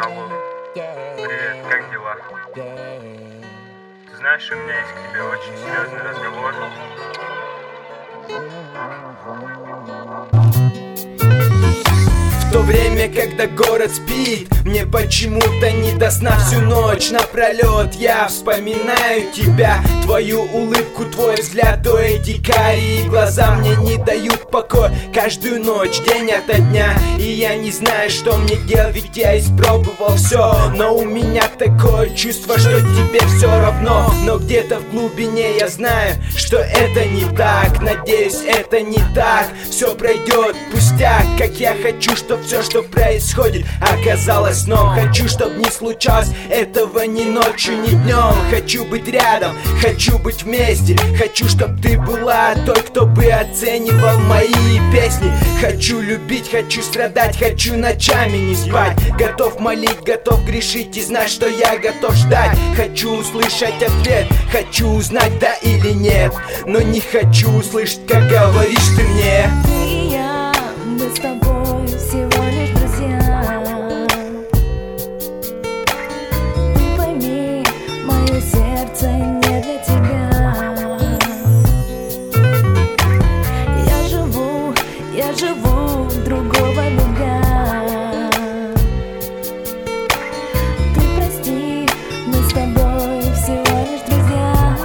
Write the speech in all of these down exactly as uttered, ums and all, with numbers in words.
Алло, привет, как дела? Ты знаешь, у меня есть к тебе очень серьезный разговор. В то время, когда город спит, мне почему-то не до сна. Всю ночь напролет я вспоминаю тебя, твою улыбку, твой взгляд, то эти карие глаза мне не дают покоя каждую ночь, день ото дня. И я не знаю, что мне делать, ведь я испробовал все, но у меня такое чувство, что тебе все равно. Но где-то в глубине я знаю, что это не так. Надеюсь, это не так. Все пройдет пустяк, как я хочу, чтоб все, что происходит, оказалось сном. Хочу, чтоб не случалось этого ни ночью, ни днем. Хочу быть рядом, хочу быть вместе. Хочу, чтоб ты была той, кто бы оценивал мои песни. Хочу любить, хочу страдать, хочу ночами не спать. Готов молить, готов грешить и знать, что я готов ждать. Хочу услышать ответ, хочу узнать да или нет, но не хочу услышать, как говоришь ты мне. Ты и я, мы с тобой всего лишь друзья. Ты пойми, мое сердце не для тебя. Я живу, я живу другого любя. Ты прости, мы с тобой всего лишь друзья.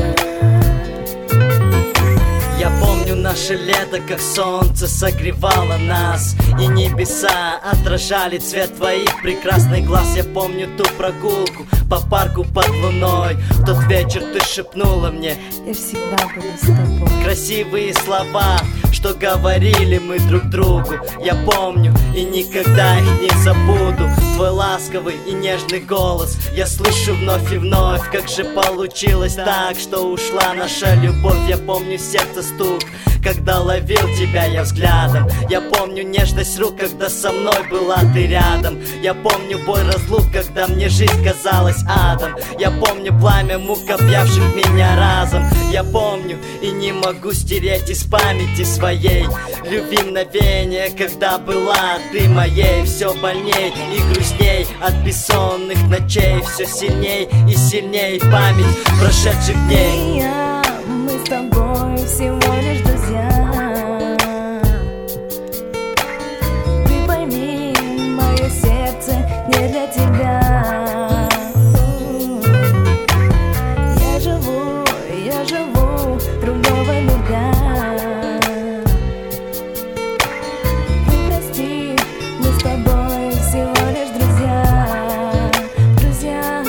Я помню наше лето, как солнце согревало нас, и небеса отражали цвет твоих прекрасных глаз. Я помню ту прогулку по парку под луной. В тот вечер ты шепнула мне: я всегда буду с тобой. Красивые слова, что говорили мы друг другу. Я помню и никогда их не забуду. Твой ласковый и нежный голос я слышу вновь и вновь. Как же получилось так, что ушла наша любовь? Я помню сердце стук, когда ловил тебя я взглядом. Я помню нежность рук, когда со мной была ты рядом. Я помню боль разлук, когда мне жизнь казалась адом. Я помню пламя мук, объявших меня разом. Я помню и не могу стереть из памяти своей любви мгновение, когда была ты моей. Все больней и грустней от бессонных ночей, все сильней и сильней память прошедших дней. Ты и я, мы с тобой всего лишь друзья. Ты пойми, мое сердце не для тебя. Я живу, я живу другого любя. Ты прости, мы с тобой всего лишь друзья. Друзья.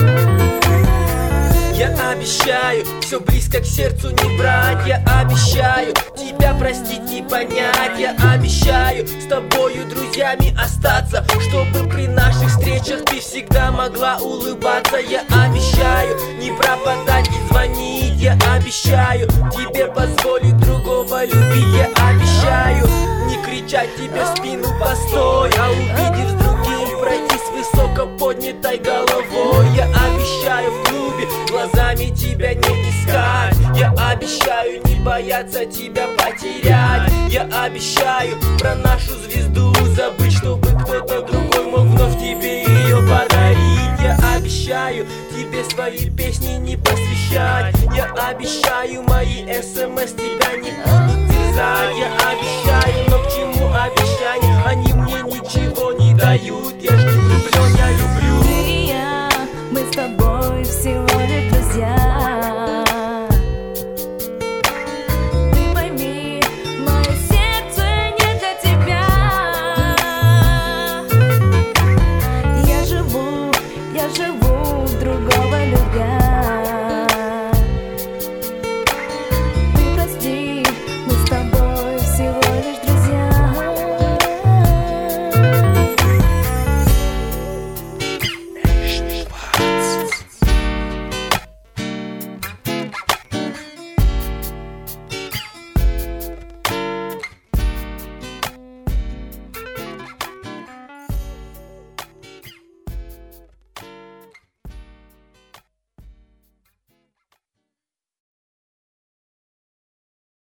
Я обещаю все близко к сердцу не брать. Я обещаю тебя простить и понять. Я обещаю с тобою друзьями остаться, чтобы при наших встречах ты всегда могла улыбаться. Я обещаю не пропадать и звонить. Я обещаю тебе позволить другого любить. Я обещаю не кричать тебе в спину постой, а увидев с другим пройти с высоко поднятой головой. Я обещаю в клубе глазами тебя не искать. Я обещаю не бояться тебя потерять. Я обещаю про нашу звезду забыть, чтобы кто-то другой мог вновь тебе ее подарить. Я обещаю тебе свои песни не посвящать. Я обещаю мои смс тебя не будут терзать. Я обещаю, но к чему обещания? Они мне ничего не дают. Я ж не влюблен, я люблю. Ты и я, мы с тобой всего